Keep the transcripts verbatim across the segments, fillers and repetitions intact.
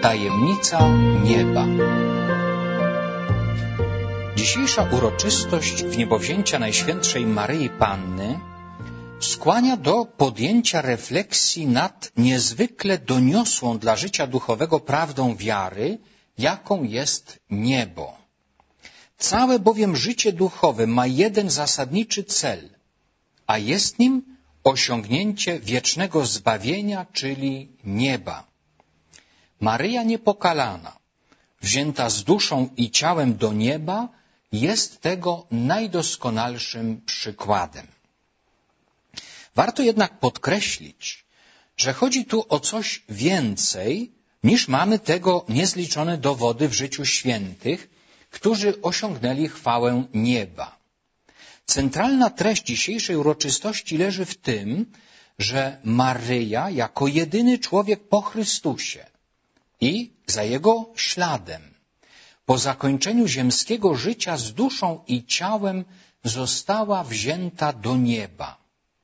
Tajemnica nieba. Dzisiejsza uroczystość wniebowzięcia Najświętszej Maryi Panny skłania do podjęcia refleksji nad niezwykle doniosłą dla życia duchowego prawdą wiary, jaką jest niebo. Całe bowiem życie duchowe ma jeden zasadniczy cel, a jest nim osiągnięcie wiecznego zbawienia, czyli nieba. Maryja niepokalana, wzięta z duszą i ciałem do nieba, jest tego najdoskonalszym przykładem. Warto jednak podkreślić, że chodzi tu o coś więcej, niż mamy tego niezliczone dowody w życiu świętych, którzy osiągnęli chwałę nieba. Centralna treść dzisiejszej uroczystości leży w tym, że Maryja jako jedyny człowiek po Chrystusie i za Jego śladem, po zakończeniu ziemskiego życia z duszą i ciałem została wzięta do nieba.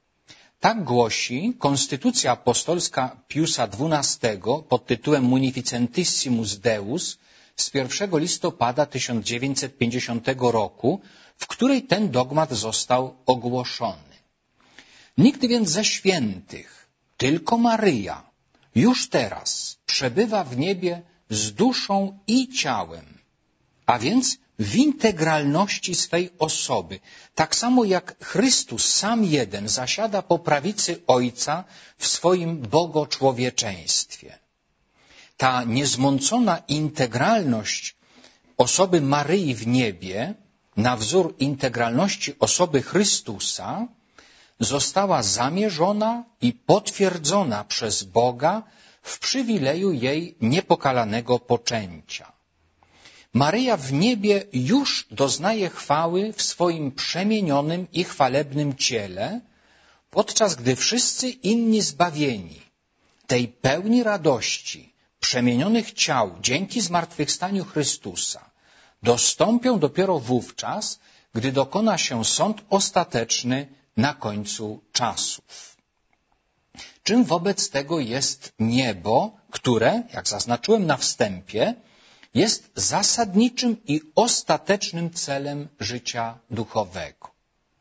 Tak głosi konstytucja apostolska Piusa dwunastego pod tytułem Munificentissimus Deus z pierwszego listopada tysiąc dziewięćset pięćdziesiątego roku, w której ten dogmat został ogłoszony. Nikt więc ze świętych, tylko Maryja, już teraz przebywa w niebie z duszą i ciałem, a więc w integralności swej osoby, tak samo jak Chrystus sam jeden zasiada po prawicy Ojca w swoim bogoczłowieczeństwie. Ta niezmącona integralność osoby Maryi w niebie, na wzór integralności osoby Chrystusa, została zamierzona i potwierdzona przez Boga w przywileju jej niepokalanego poczęcia. Maryja w niebie już doznaje chwały w swoim przemienionym i chwalebnym ciele, podczas gdy wszyscy inni zbawieni tej pełni radości przemienionych ciał dzięki zmartwychwstaniu Chrystusa dostąpią dopiero wówczas, gdy dokona się sąd ostateczny na końcu czasów. Czym wobec tego jest niebo, które, jak zaznaczyłem na wstępie, jest zasadniczym i ostatecznym celem życia duchowego?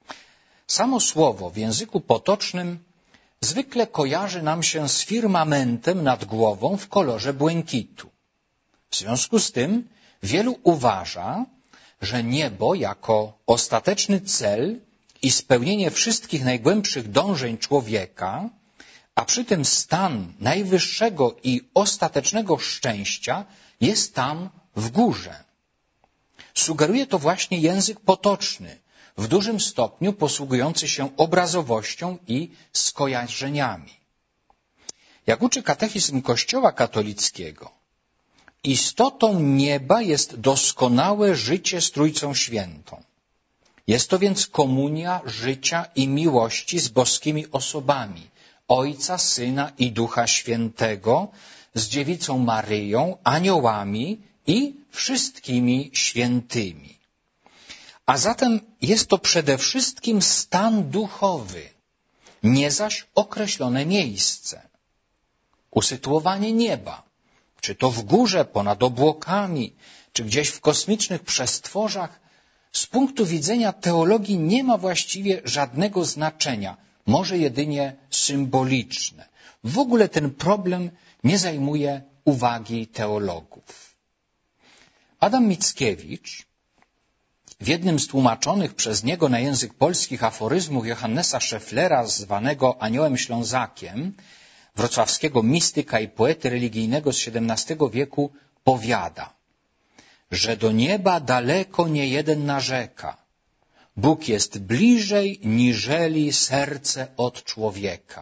Samo słowo w języku potocznym zwykle kojarzy nam się z firmamentem nad głową w kolorze błękitu. W związku z tym wielu uważa, że niebo jako ostateczny cel i spełnienie wszystkich najgłębszych dążeń człowieka, a przy tym stan najwyższego i ostatecznego szczęścia jest tam w górze. Sugeruje to właśnie język potoczny, w dużym stopniu posługujący się obrazowością i skojarzeniami. Jak uczy katechizm Kościoła katolickiego, istotą nieba jest doskonałe życie z Trójcą Świętą. Jest to więc komunia życia i miłości z boskimi osobami, Ojca, Syna i Ducha Świętego, z Dziewicą Maryją, aniołami i wszystkimi świętymi. A zatem jest to przede wszystkim stan duchowy, nie zaś określone miejsce. Usytuowanie nieba, czy to w górze, ponad obłokami, czy gdzieś w kosmicznych przestworzach, z punktu widzenia teologii nie ma właściwie żadnego znaczenia, może jedynie symboliczne. W ogóle ten problem nie zajmuje uwagi teologów. Adam Mickiewicz w jednym z tłumaczonych przez niego na język polski aforyzmów Johannesa Schefflera, zwanego Aniołem Ślązakiem, wrocławskiego mistyka i poety religijnego z siedemnastego wieku, powiada, że do nieba daleko nie jeden narzeka. Bóg jest bliżej niżeli serce od człowieka.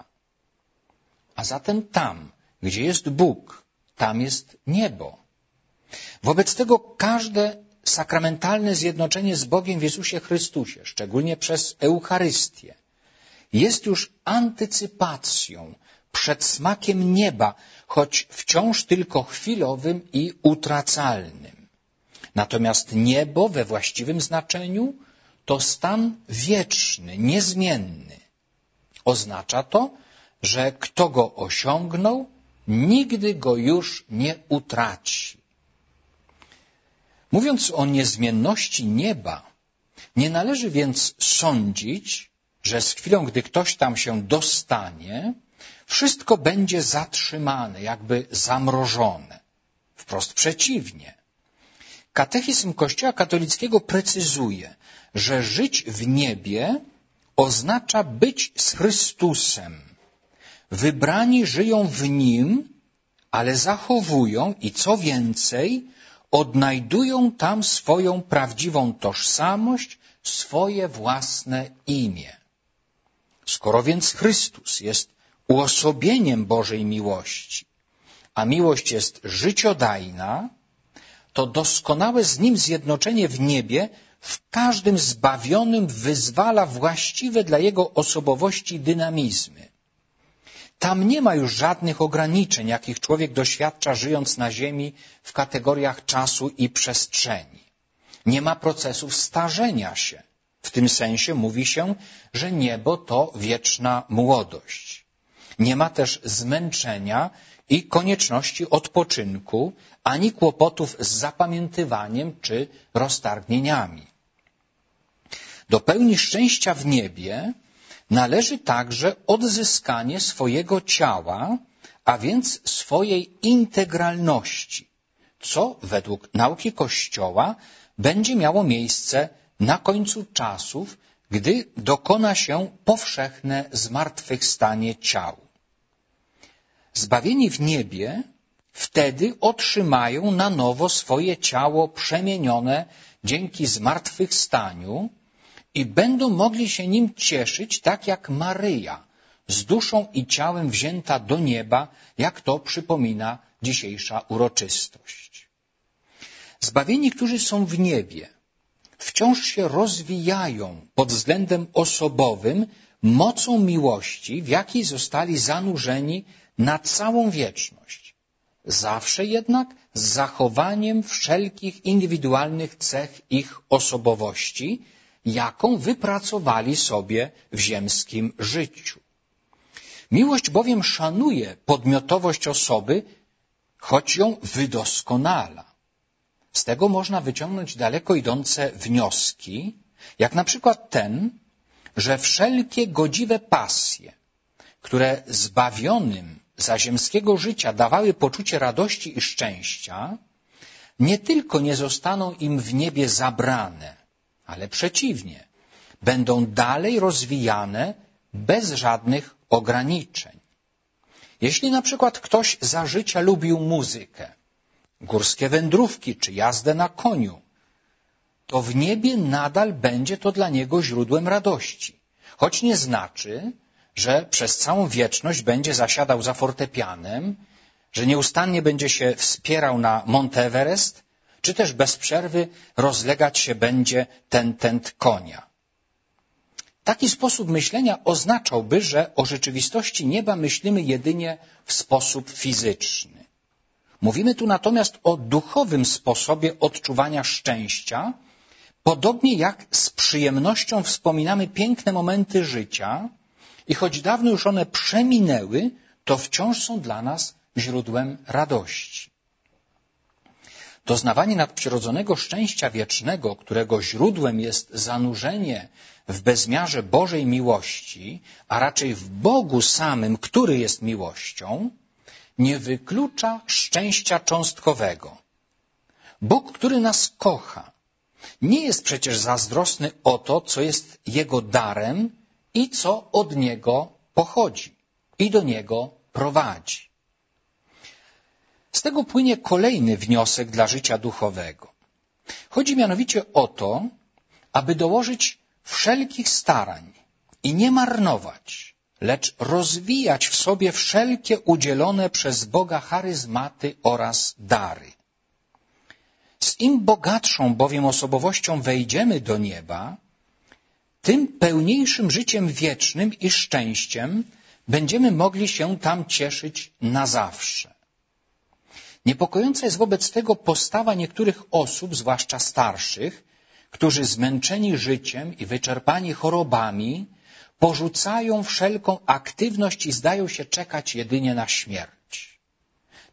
A zatem tam, gdzie jest Bóg, tam jest niebo. Wobec tego każde sakramentalne zjednoczenie z Bogiem w Jezusie Chrystusie, szczególnie przez Eucharystię, jest już antycypacją, przedsmakiem nieba, choć wciąż tylko chwilowym i utracalnym. Natomiast niebo we właściwym znaczeniu to stan wieczny, niezmienny. Oznacza to, że kto go osiągnął, nigdy go już nie utraci. Mówiąc o niezmienności nieba, nie należy więc sądzić, że z chwilą, gdy ktoś tam się dostanie, wszystko będzie zatrzymane, jakby zamrożone. Wprost przeciwnie. Katechizm Kościoła katolickiego precyzuje, że żyć w niebie oznacza być z Chrystusem. Wybrani żyją w Nim, ale zachowują i co więcej, odnajdują tam swoją prawdziwą tożsamość, swoje własne imię. Skoro więc Chrystus jest uosobieniem Bożej miłości, a miłość jest życiodajna, to doskonałe z Nim zjednoczenie w niebie w każdym zbawionym wyzwala właściwe dla Jego osobowości dynamizmy. Tam nie ma już żadnych ograniczeń, jakich człowiek doświadcza żyjąc na ziemi w kategoriach czasu i przestrzeni. Nie ma procesów starzenia się. W tym sensie mówi się, że niebo to wieczna młodość. Nie ma też zmęczenia i konieczności odpoczynku, ani kłopotów z zapamiętywaniem czy roztargnieniami. Do pełni szczęścia w niebie należy także odzyskanie swojego ciała, a więc swojej integralności, co według nauki Kościoła będzie miało miejsce na końcu czasów, gdy dokona się powszechne zmartwychwstanie ciał. Zbawieni w niebie wtedy otrzymają na nowo swoje ciało przemienione dzięki zmartwychwstaniu i będą mogli się nim cieszyć tak jak Maryja, z duszą i ciałem wzięta do nieba, jak to przypomina dzisiejsza uroczystość. Zbawieni, którzy są w niebie, wciąż się rozwijają pod względem osobowym mocą miłości, w jakiej zostali zanurzeni na całą wieczność. Zawsze jednak z zachowaniem wszelkich indywidualnych cech ich osobowości, jaką wypracowali sobie w ziemskim życiu. Miłość bowiem szanuje podmiotowość osoby, choć ją wydoskonala. Z tego można wyciągnąć daleko idące wnioski, jak na przykład ten, że wszelkie godziwe pasje, które zbawionym za ziemskiego życia dawały poczucie radości i szczęścia, nie tylko nie zostaną im w niebie zabrane, ale przeciwnie, będą dalej rozwijane bez żadnych ograniczeń. Jeśli na przykład ktoś za życia lubił muzykę, górskie wędrówki czy jazdę na koniu, to w niebie nadal będzie to dla niego źródłem radości, choć nie znaczy, że przez całą wieczność będzie zasiadał za fortepianem, że nieustannie będzie się wspierał na Mount Everest, czy też bez przerwy rozlegać się będzie ten tent konia. Taki sposób myślenia oznaczałby, że o rzeczywistości nieba myślimy jedynie w sposób fizyczny. Mówimy tu natomiast o duchowym sposobie odczuwania szczęścia, podobnie jak z przyjemnością wspominamy piękne momenty życia i choć dawno już one przeminęły, to wciąż są dla nas źródłem radości. Doznawanie nadprzyrodzonego szczęścia wiecznego, którego źródłem jest zanurzenie w bezmiarze Bożej miłości, a raczej w Bogu samym, który jest miłością, nie wyklucza szczęścia cząstkowego. Bóg, który nas kocha, nie jest przecież zazdrosny o to, co jest Jego darem i co od Niego pochodzi i do Niego prowadzi. Z tego płynie kolejny wniosek dla życia duchowego. Chodzi mianowicie o to, aby dołożyć wszelkich starań i nie marnować, lecz rozwijać w sobie wszelkie udzielone przez Boga charyzmaty oraz dary. Z im bogatszą bowiem osobowością wejdziemy do nieba, tym pełniejszym życiem wiecznym i szczęściem będziemy mogli się tam cieszyć na zawsze. Niepokojąca jest wobec tego postawa niektórych osób, zwłaszcza starszych, którzy zmęczeni życiem i wyczerpani chorobami porzucają wszelką aktywność i zdają się czekać jedynie na śmierć.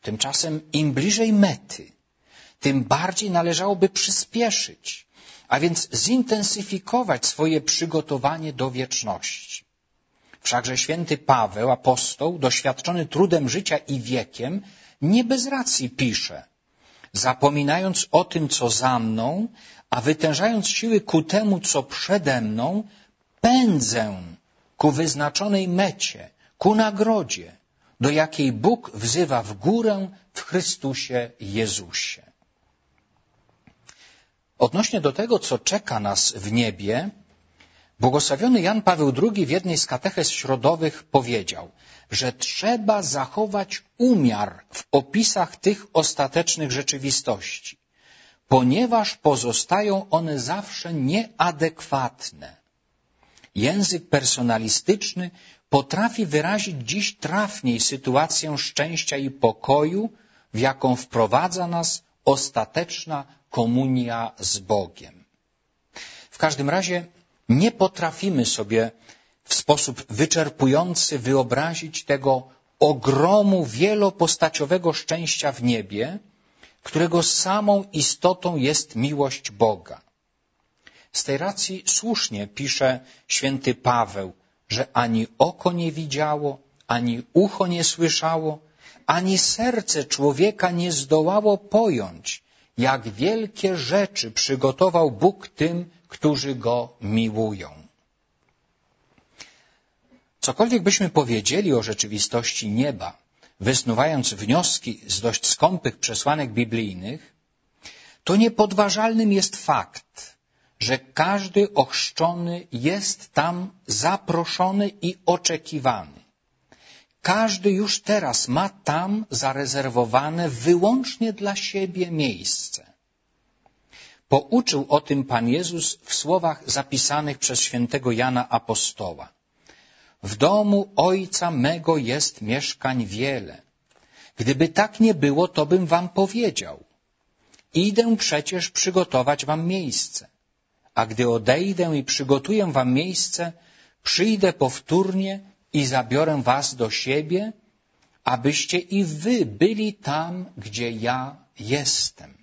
Tymczasem im bliżej mety, tym bardziej należałoby przyspieszyć, a więc zintensyfikować swoje przygotowanie do wieczności. Wszakże święty Paweł, apostoł, doświadczony trudem życia i wiekiem, nie bez racji pisze: zapominając o tym, co za mną, a wytężając siły ku temu, co przede mną, pędzę ku wyznaczonej mecie, ku nagrodzie, do jakiej Bóg wzywa w górę w Chrystusie Jezusie. Odnośnie do tego, co czeka nas w niebie, błogosławiony Jan Paweł drugi w jednej z katechez środowych powiedział, że trzeba zachować umiar w opisach tych ostatecznych rzeczywistości, ponieważ pozostają one zawsze nieadekwatne. Język personalistyczny potrafi wyrazić dziś trafniej sytuację szczęścia i pokoju, w jaką wprowadza nas ostateczna komunia z Bogiem. W każdym razie nie potrafimy sobie w sposób wyczerpujący wyobrazić tego ogromu wielopostaciowego szczęścia w niebie, którego samą istotą jest miłość Boga. Z tej racji słusznie pisze święty Paweł, że ani oko nie widziało, ani ucho nie słyszało, ani serce człowieka nie zdołało pojąć, jak wielkie rzeczy przygotował Bóg tym, którzy Go miłują. Cokolwiek byśmy powiedzieli o rzeczywistości nieba, wysnuwając wnioski z dość skąpych przesłanek biblijnych, to niepodważalnym jest fakt, że każdy ochrzczony jest tam zaproszony i oczekiwany. Każdy już teraz ma tam zarezerwowane wyłącznie dla siebie miejsce. Pouczył o tym Pan Jezus w słowach zapisanych przez świętego Jana Apostoła. W domu Ojca mego jest mieszkań wiele. Gdyby tak nie było, to bym wam powiedział. Idę przecież przygotować wam miejsce. A gdy odejdę i przygotuję wam miejsce, przyjdę powtórnie i zabiorę was do siebie, abyście i wy byli tam, gdzie ja jestem.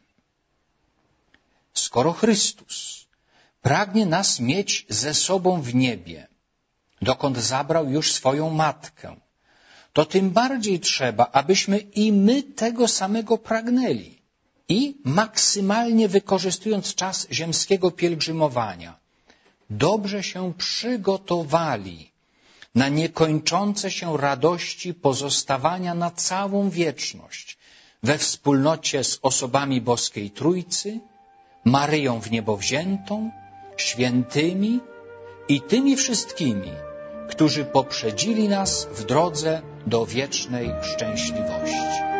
Skoro Chrystus pragnie nas mieć ze sobą w niebie, dokąd zabrał już swoją matkę, to tym bardziej trzeba, abyśmy i my tego samego pragnęli i maksymalnie wykorzystując czas ziemskiego pielgrzymowania, dobrze się przygotowali na niekończące się radości pozostawania na całą wieczność we wspólnocie z osobami Boskiej Trójcy, Maryją wniebowziętą, świętymi i tymi wszystkimi, którzy poprzedzili nas w drodze do wiecznej szczęśliwości.